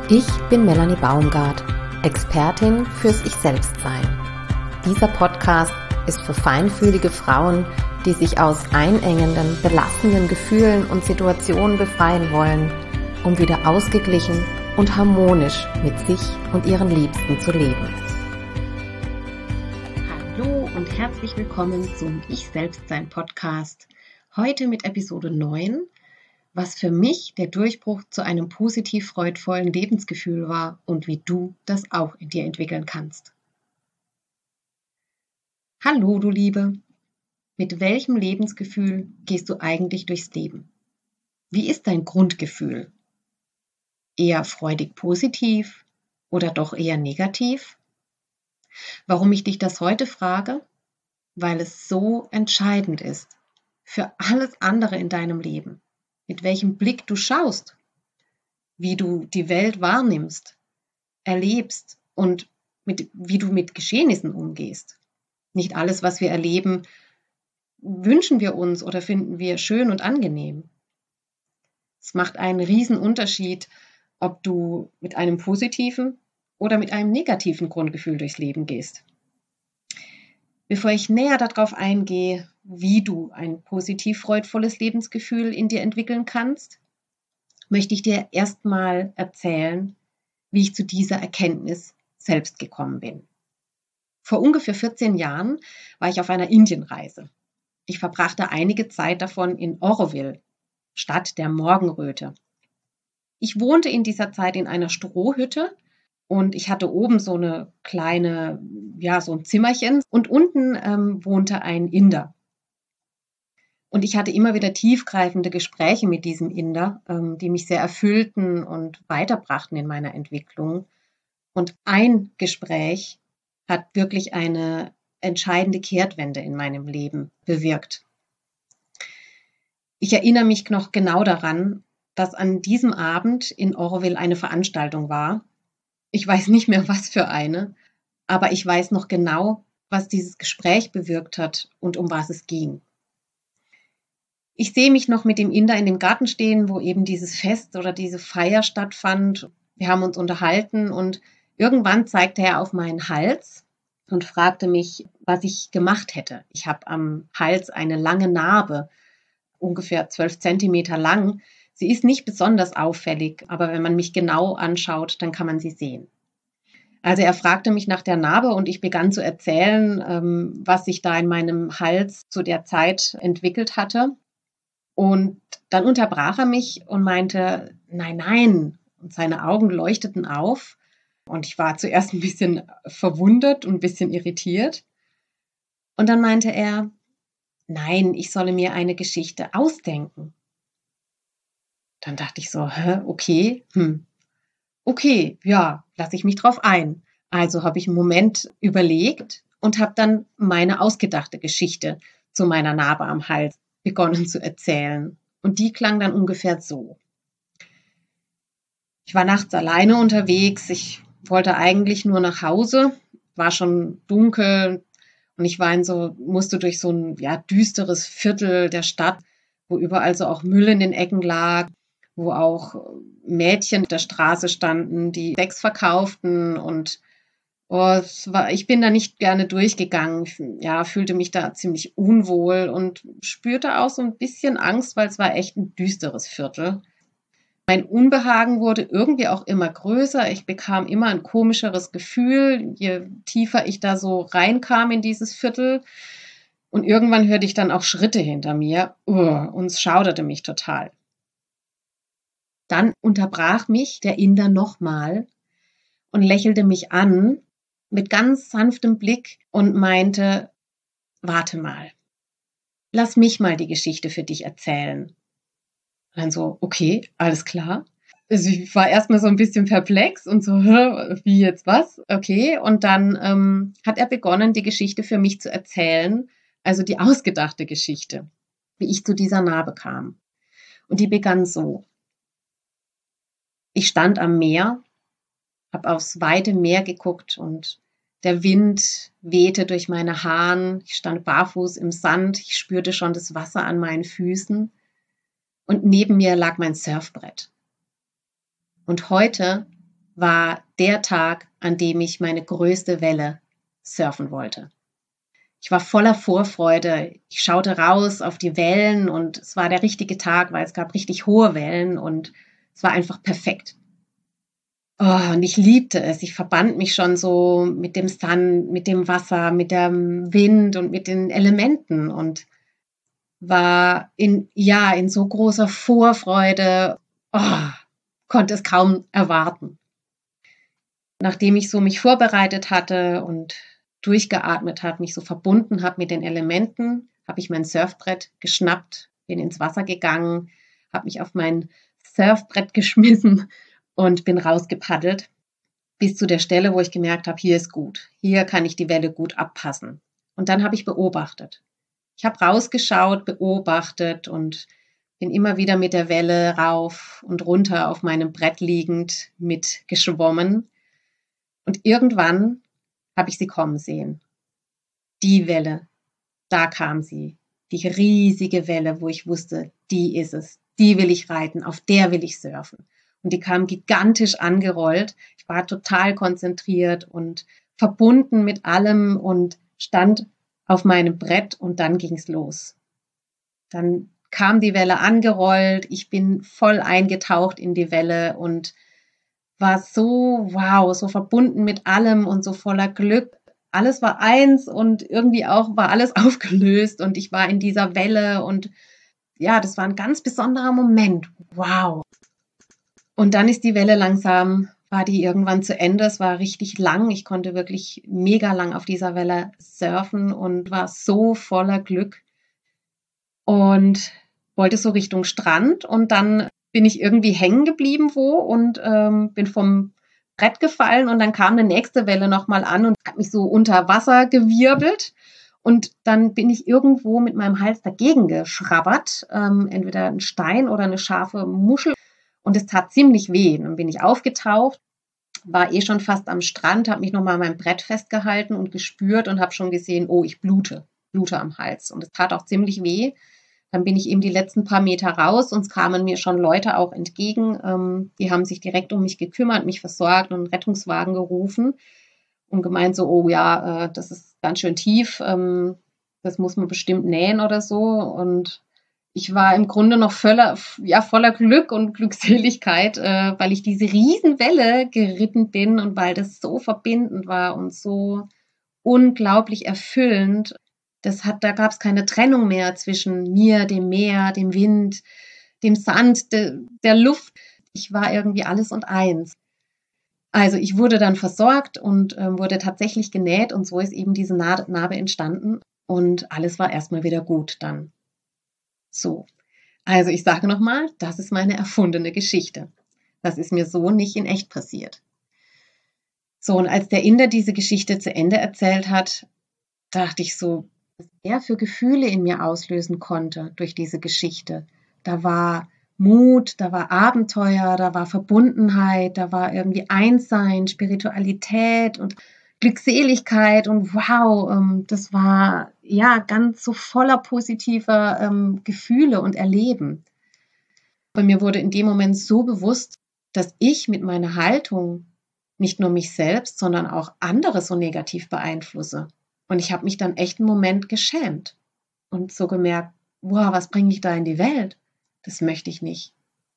Ich bin Melanie Baumgart, Expertin fürs Ich-Selbst-Sein. Dieser Podcast ist für feinfühlige Frauen, die sich aus einengenden, belastenden Gefühlen und Situationen befreien wollen, um wieder ausgeglichen und harmonisch mit sich und ihren Liebsten zu leben. Hallo und herzlich willkommen zum Ich-Selbst-Sein-Podcast. Heute mit Episode 9, was für mich der Durchbruch zu einem positiv freudvollen Lebensgefühl war und wie du das auch in dir entwickeln kannst. Hallo, du Liebe! Mit welchem Lebensgefühl gehst du eigentlich durchs Leben? Wie ist dein Grundgefühl? Eher freudig positiv oder doch eher negativ? Warum ich dich das heute frage? Weil es so entscheidend ist für alles andere in deinem Leben. Mit welchem Blick du schaust, wie du die Welt wahrnimmst, erlebst und wie du mit Geschehnissen umgehst. Nicht alles, was wir erleben, wünschen wir uns oder finden wir schön und angenehm. Es macht einen riesen Unterschied, ob du mit einem positiven oder mit einem negativen Grundgefühl durchs Leben gehst. Bevor ich näher darauf eingehe, wie du ein positiv freudvolles Lebensgefühl in dir entwickeln kannst, möchte ich dir erstmal erzählen, wie ich zu dieser Erkenntnis selbst gekommen bin. Vor ungefähr 14 Jahren war ich auf einer Indienreise. Ich verbrachte einige Zeit davon in Auroville, Stadt der Morgenröte. Ich wohnte in dieser Zeit in einer Strohhütte und ich hatte oben so eine kleine, so ein Zimmerchen und unten wohnte ein Inder. Und ich hatte immer wieder tiefgreifende Gespräche mit diesem Inder, die mich sehr erfüllten und weiterbrachten in meiner Entwicklung. Und ein Gespräch hat wirklich eine entscheidende Kehrtwende in meinem Leben bewirkt. Ich erinnere mich noch genau daran, dass an diesem Abend in Auroville eine Veranstaltung war. Ich weiß nicht mehr, was für eine, aber ich weiß noch genau, was dieses Gespräch bewirkt hat und um was es ging. Ich sehe mich noch mit dem Inder in dem Garten stehen, wo eben dieses Fest oder diese Feier stattfand. Wir haben uns unterhalten und irgendwann zeigte er auf meinen Hals und fragte mich, was ich gemacht hätte. Ich habe am Hals eine lange Narbe, ungefähr 12 Zentimeter lang. Sie ist nicht besonders auffällig, aber wenn man mich genau anschaut, dann kann man sie sehen. Also er fragte mich nach der Narbe und ich begann zu erzählen, was sich da in meinem Hals zu der Zeit entwickelt hatte. Und dann unterbrach er mich und meinte, nein. Und seine Augen leuchteten auf. Und ich war zuerst ein bisschen verwundert und ein bisschen irritiert. Und dann meinte er, nein, ich solle mir eine Geschichte ausdenken. Dann dachte ich so, okay, ja, lasse ich mich drauf ein. Also habe ich einen Moment überlegt und habe dann meine ausgedachte Geschichte zu meiner Narbe am Hals begonnen zu erzählen. Und die klang dann ungefähr so. Ich war nachts alleine unterwegs. Ich wollte eigentlich nur nach Hause. War schon dunkel und ich musste durch so ein düsteres Viertel der Stadt, wo überall so auch Müll in den Ecken lag, wo auch Mädchen auf der Straße standen, die Sex verkauften und ich bin da nicht gerne durchgegangen. Fühlte mich da ziemlich unwohl und spürte auch so ein bisschen Angst, weil es war echt ein düsteres Viertel. Mein Unbehagen wurde irgendwie auch immer größer. Ich bekam immer ein komischeres Gefühl, je tiefer ich da so reinkam in dieses Viertel. Und irgendwann hörte ich dann auch Schritte hinter mir und es schauderte mich total. Dann unterbrach mich der Inder nochmal und lächelte mich an mit ganz sanftem Blick und meinte, warte mal, lass mich mal die Geschichte für dich erzählen. Und dann so, okay, alles klar. Also ich war erstmal so ein bisschen perplex und so, wie jetzt was? Okay, und dann hat er begonnen, die Geschichte für mich zu erzählen, also die ausgedachte Geschichte, wie ich zu dieser Narbe kam. Und die begann so. Ich stand am Meer, habe aufs weite Meer geguckt und der Wind wehte durch meine Haaren. Ich stand barfuß im Sand. Ich spürte schon das Wasser an meinen Füßen. Und neben mir lag mein Surfbrett. Und heute war der Tag, an dem ich meine größte Welle surfen wollte. Ich war voller Vorfreude. Ich schaute raus auf die Wellen und es war der richtige Tag, weil es gab richtig hohe Wellen und es war einfach perfekt. Oh, und ich liebte es. Ich verband mich schon so mit dem Sand, mit dem Wasser, mit dem Wind und mit den Elementen und war in so großer Vorfreude, oh, konnte es kaum erwarten. Nachdem ich so mich vorbereitet hatte und durchgeatmet habe, mich so verbunden habe mit den Elementen, habe ich mein Surfbrett geschnappt, bin ins Wasser gegangen, habe mich auf mein Surfbrett geschmissen und bin rausgepaddelt bis zu der Stelle, wo ich gemerkt habe, hier ist gut, hier kann ich die Welle gut abpassen. Und dann habe ich beobachtet. Ich habe rausgeschaut, beobachtet und bin immer wieder mit der Welle rauf und runter auf meinem Brett liegend mitgeschwommen. Und irgendwann habe ich sie kommen sehen. Die Welle, da kam sie. Die riesige Welle, wo ich wusste, die ist es. Die will ich reiten, auf der will ich surfen. Und die kam gigantisch angerollt. Ich war total konzentriert und verbunden mit allem und stand auf meinem Brett und dann ging's los. Dann kam die Welle angerollt, ich bin voll eingetaucht in die Welle und war so, wow, so verbunden mit allem und so voller Glück. Alles war eins und irgendwie auch war alles aufgelöst und ich war in dieser Welle und ja, das war ein ganz besonderer Moment. Wow. Und dann ist die Welle langsam, war die irgendwann zu Ende. Es war richtig lang. Ich konnte wirklich mega lang auf dieser Welle surfen und war so voller Glück und wollte so Richtung Strand und dann bin ich irgendwie hängen geblieben und bin vom Brett gefallen und dann kam eine nächste Welle nochmal an und hat mich so unter Wasser gewirbelt und dann bin ich irgendwo mit meinem Hals dagegen geschrabbert, entweder ein Stein oder eine scharfe Muschel und es tat ziemlich weh. Dann bin ich aufgetaucht, war schon fast am Strand, habe mich nochmal an meinem Brett festgehalten und gespürt und habe schon gesehen, oh, ich blute am Hals und es tat auch ziemlich weh. Dann bin ich eben die letzten paar Meter raus und es kamen mir schon Leute auch entgegen. Die haben sich direkt um mich gekümmert, mich versorgt und einen Rettungswagen gerufen und gemeint so, oh ja, das ist ganz schön tief, das muss man bestimmt nähen oder so. Und ich war im Grunde noch voller Glück und Glückseligkeit, weil ich diese Riesenwelle geritten bin und weil das so verbindend war und so unglaublich erfüllend. Da gab es keine Trennung mehr zwischen mir, dem Meer, dem Wind, dem Sand, der Luft. Ich war irgendwie alles und eins. Also ich wurde dann versorgt und wurde tatsächlich genäht und so ist eben diese Narbe entstanden und alles war erstmal wieder gut dann. So, also ich sage nochmal, das ist meine erfundene Geschichte. Das ist mir so nicht in echt passiert. So, und als der Inder diese Geschichte zu Ende erzählt hat, dachte ich so, was er für Gefühle in mir auslösen konnte durch diese Geschichte. Da war Mut, da war Abenteuer, da war Verbundenheit, da war irgendwie Einssein, Spiritualität und Glückseligkeit und wow, das war ja ganz so voller positiver Gefühle und Erleben. Und mir wurde in dem Moment so bewusst, dass ich mit meiner Haltung nicht nur mich selbst, sondern auch andere so negativ beeinflusse. Und ich habe mich dann echt einen Moment geschämt und so gemerkt, wow, was bringe ich da in die Welt? Das möchte ich nicht.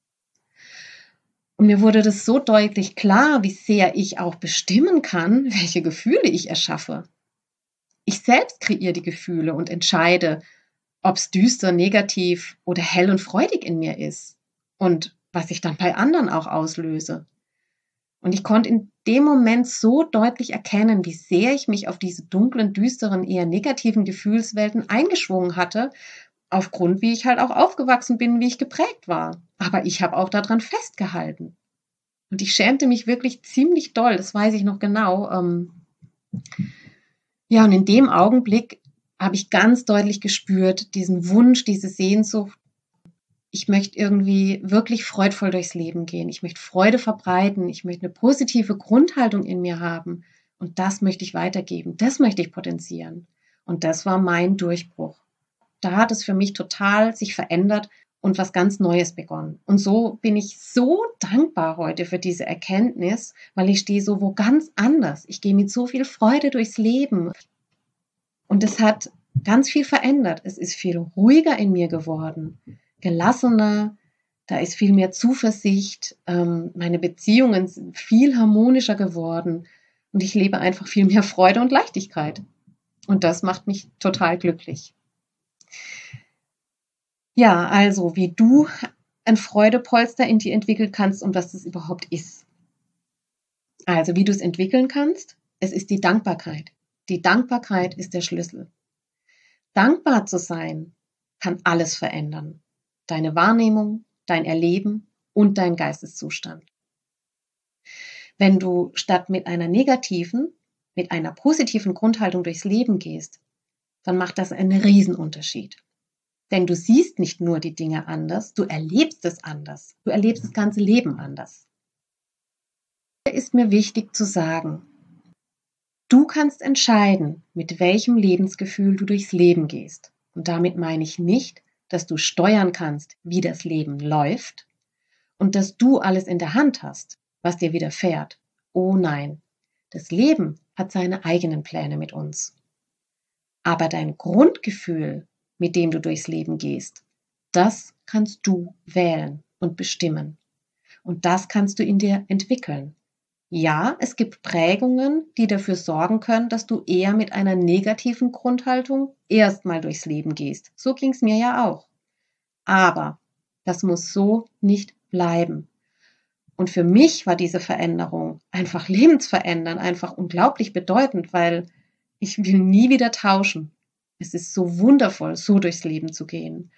Und mir wurde das so deutlich klar, wie sehr ich auch bestimmen kann, welche Gefühle ich erschaffe. Ich selbst kreiere die Gefühle und entscheide, ob es düster, negativ oder hell und freudig in mir ist und was ich dann bei anderen auch auslöse. Und ich konnte in dem Moment so deutlich erkennen, wie sehr ich mich auf diese dunklen, düsteren, eher negativen Gefühlswelten eingeschwungen hatte, aufgrund, wie ich halt auch aufgewachsen bin, wie ich geprägt war. Aber ich habe auch daran festgehalten. Und ich schämte mich wirklich ziemlich doll, das weiß ich noch genau. Ja, und in dem Augenblick habe ich ganz deutlich gespürt, diesen Wunsch, diese Sehnsucht, ich möchte irgendwie wirklich freudvoll durchs Leben gehen. Ich möchte Freude verbreiten. Ich möchte eine positive Grundhaltung in mir haben. Und das möchte ich weitergeben. Das möchte ich potenzieren. Und das war mein Durchbruch. Da hat es für mich total sich verändert und was ganz Neues begonnen. Und so bin ich so dankbar heute für diese Erkenntnis, weil ich stehe so wo ganz anders. Ich gehe mit so viel Freude durchs Leben. Und es hat ganz viel verändert. Es ist viel ruhiger in mir geworden, gelassener, da ist viel mehr Zuversicht, meine Beziehungen sind viel harmonischer geworden und ich lebe einfach viel mehr Freude und Leichtigkeit. Und das macht mich total glücklich. Ja, also wie du ein Freudepolster in dir entwickeln kannst und was das überhaupt ist. Also wie du es entwickeln kannst, es ist die Dankbarkeit. Die Dankbarkeit ist der Schlüssel. Dankbar zu sein kann alles verändern. Deine Wahrnehmung, dein Erleben und dein Geisteszustand. Wenn du statt mit einer negativen, mit einer positiven Grundhaltung durchs Leben gehst, dann macht das einen Riesenunterschied. Denn du siehst nicht nur die Dinge anders, du erlebst es anders. Du erlebst das ganze Leben anders. Hier ist mir wichtig zu sagen, du kannst entscheiden, mit welchem Lebensgefühl du durchs Leben gehst. Und damit meine ich nicht, dass du steuern kannst, wie das Leben läuft und dass du alles in der Hand hast, was dir widerfährt. Oh nein, das Leben hat seine eigenen Pläne mit uns. Aber dein Grundgefühl, mit dem du durchs Leben gehst, das kannst du wählen und bestimmen. Und das kannst du in dir entwickeln. Ja, es gibt Prägungen, die dafür sorgen können, dass du eher mit einer negativen Grundhaltung erstmal durchs Leben gehst. So ging es mir ja auch. Aber das muss so nicht bleiben. Und für mich war diese Veränderung einfach lebensverändernd, einfach unglaublich bedeutend, weil ich will nie wieder tauschen. Es ist so wundervoll, so durchs Leben zu gehen.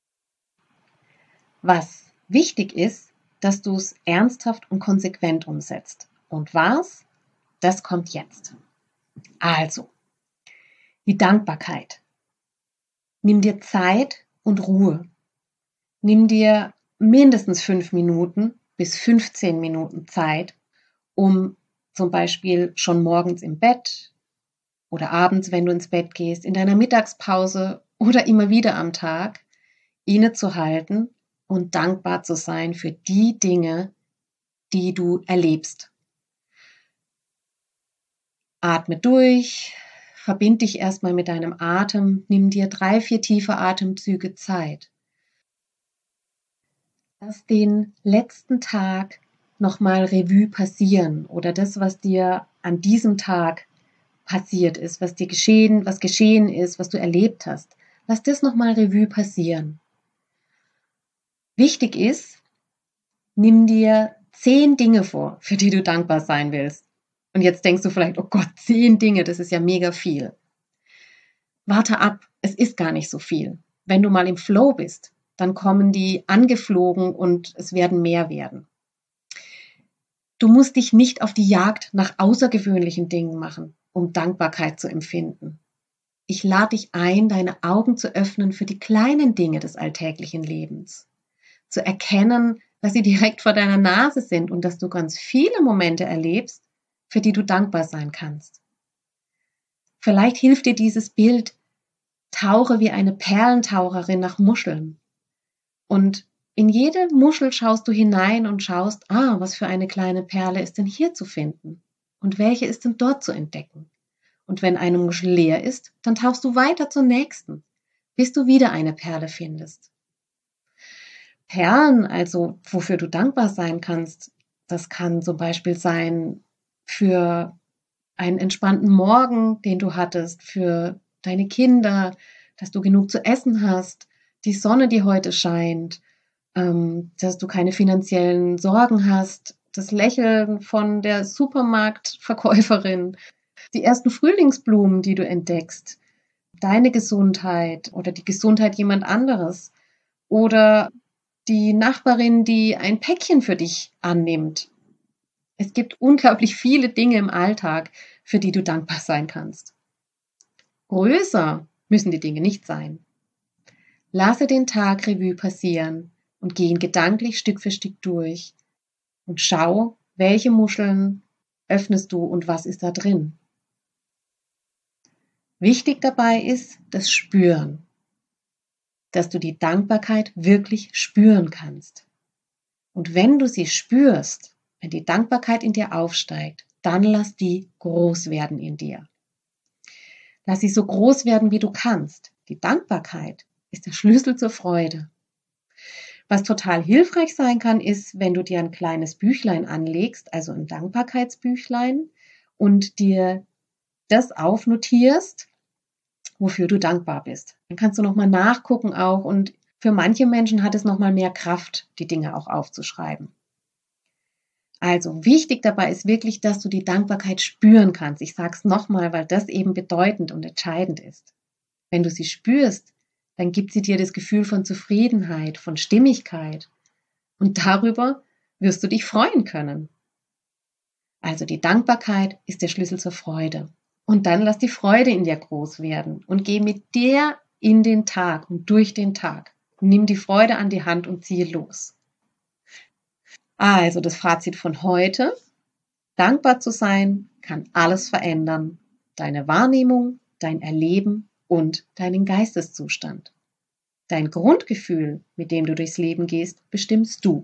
Was wichtig ist, dass du es ernsthaft und konsequent umsetzt. Und was? Das kommt jetzt. Also, die Dankbarkeit. Nimm dir Zeit und Ruhe. Nimm dir mindestens 5 Minuten bis 15 Minuten Zeit, um zum Beispiel schon morgens im Bett oder abends, wenn du ins Bett gehst, in deiner Mittagspause oder immer wieder am Tag, innezuhalten und dankbar zu sein für die Dinge, die du erlebst. Atme durch, verbind dich erstmal mit deinem Atem, nimm dir 3, 4 tiefe Atemzüge Zeit. Lass den letzten Tag nochmal Revue passieren oder das, was dir an diesem Tag passiert ist, was geschehen ist, was du erlebt hast. Lass das nochmal Revue passieren. Wichtig ist, nimm dir 10 Dinge vor, für die du dankbar sein willst. Und jetzt denkst du vielleicht, oh Gott, 10 Dinge, das ist ja mega viel. Warte ab, es ist gar nicht so viel. Wenn du mal im Flow bist, dann kommen die angeflogen und es werden mehr werden. Du musst dich nicht auf die Jagd nach außergewöhnlichen Dingen machen, um Dankbarkeit zu empfinden. Ich lade dich ein, deine Augen zu öffnen für die kleinen Dinge des alltäglichen Lebens. Zu erkennen, dass sie direkt vor deiner Nase sind und dass du ganz viele Momente erlebst, für die du dankbar sein kannst. Vielleicht hilft dir dieses Bild, tauche wie eine Perlentaucherin nach Muscheln. Und in jede Muschel schaust du hinein und schaust, was für eine kleine Perle ist denn hier zu finden? Und welche ist denn dort zu entdecken? Und wenn eine Muschel leer ist, dann tauchst du weiter zur nächsten, bis du wieder eine Perle findest. Perlen, also wofür du dankbar sein kannst, das kann zum Beispiel sein für einen entspannten Morgen, den du hattest, für deine Kinder, dass du genug zu essen hast, die Sonne, die heute scheint, dass du keine finanziellen Sorgen hast, das Lächeln von der Supermarktverkäuferin, die ersten Frühlingsblumen, die du entdeckst, deine Gesundheit oder die Gesundheit jemand anderes oder die Nachbarin, die ein Päckchen für dich annimmt. Es gibt unglaublich viele Dinge im Alltag, für die du dankbar sein kannst. Größer müssen die Dinge nicht sein. Lasse den Tag Revue passieren und geh ihn gedanklich Stück für Stück durch und schau, welche Muscheln öffnest du und was ist da drin. Wichtig dabei ist das Spüren. dass du die Dankbarkeit wirklich spüren kannst. Und wenn du sie spürst, wenn die Dankbarkeit in dir aufsteigt, dann lass die groß werden in dir. Lass sie so groß werden, wie du kannst. Die Dankbarkeit ist der Schlüssel zur Freude. Was total hilfreich sein kann, ist, wenn du dir ein kleines Büchlein anlegst, also ein Dankbarkeitsbüchlein, und dir das aufnotierst, wofür du dankbar bist. Dann kannst du nochmal nachgucken auch, und für manche Menschen hat es nochmal mehr Kraft, die Dinge auch aufzuschreiben. Also wichtig dabei ist wirklich, dass du die Dankbarkeit spüren kannst. Ich sage es nochmal, weil das eben bedeutend und entscheidend ist. Wenn du sie spürst, dann gibt sie dir das Gefühl von Zufriedenheit, von Stimmigkeit. Und darüber wirst du dich freuen können. Also die Dankbarkeit ist der Schlüssel zur Freude. Und dann lass die Freude in dir groß werden und geh mit der in den Tag und durch den Tag. Nimm die Freude an die Hand und ziehe los. Also das Fazit von heute: Dankbar zu sein kann alles verändern. Deine Wahrnehmung, dein Erleben und deinen Geisteszustand. Dein Grundgefühl, mit dem du durchs Leben gehst, bestimmst du.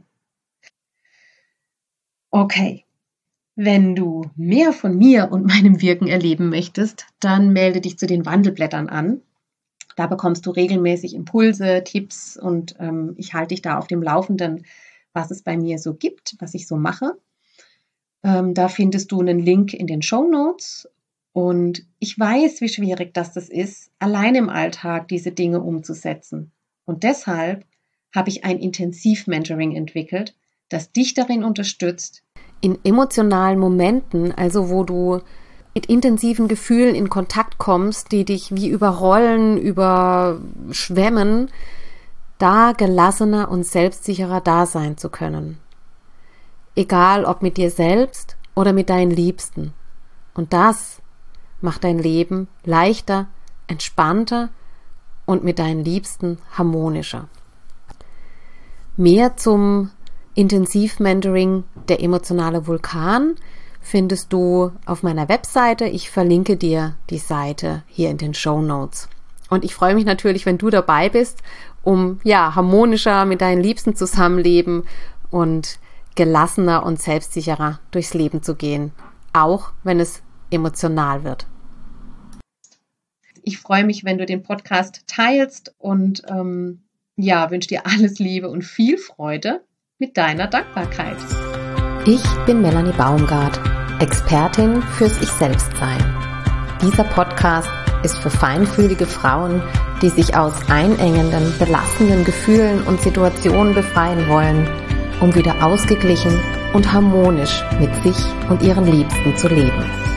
Okay, wenn du mehr von mir und meinem Wirken erleben möchtest, dann melde dich zu den Wandelblättern an. Da bekommst du regelmäßig Impulse, Tipps und ich halte dich da auf dem Laufenden, was es bei mir so gibt, was ich so mache. Da findest du einen Link in den Shownotes. Und ich weiß, wie schwierig das ist, allein im Alltag diese Dinge umzusetzen. Und deshalb habe ich ein Intensiv-Mentoring entwickelt, das dich darin unterstützt. In emotionalen Momenten, also wo du mit intensiven Gefühlen in Kontakt kommst, die dich wie überrollen, überschwemmen, da gelassener und selbstsicherer da sein zu können. Egal ob mit dir selbst oder mit deinen Liebsten. Und das macht dein Leben leichter, entspannter und mit deinen Liebsten harmonischer. Mehr zum Intensiv-Mentoring Der emotionale Vulkan findest du auf meiner Webseite. Ich verlinke dir die Seite hier in den Shownotes. Und ich freue mich natürlich, wenn du dabei bist, um harmonischer mit deinen Liebsten zusammenleben und gelassener und selbstsicherer durchs Leben zu gehen, auch wenn es emotional wird. Ich freue mich, wenn du den Podcast teilst und wünsche dir alles Liebe und viel Freude mit deiner Dankbarkeit. Ich bin Melanie Baumgart, Expertin fürs Ich-Selbst-Sein. Dieser Podcast ist für feinfühlige Frauen, die sich aus einengenden, belastenden Gefühlen und Situationen befreien wollen, um wieder ausgeglichen und harmonisch mit sich und ihren Liebsten zu leben.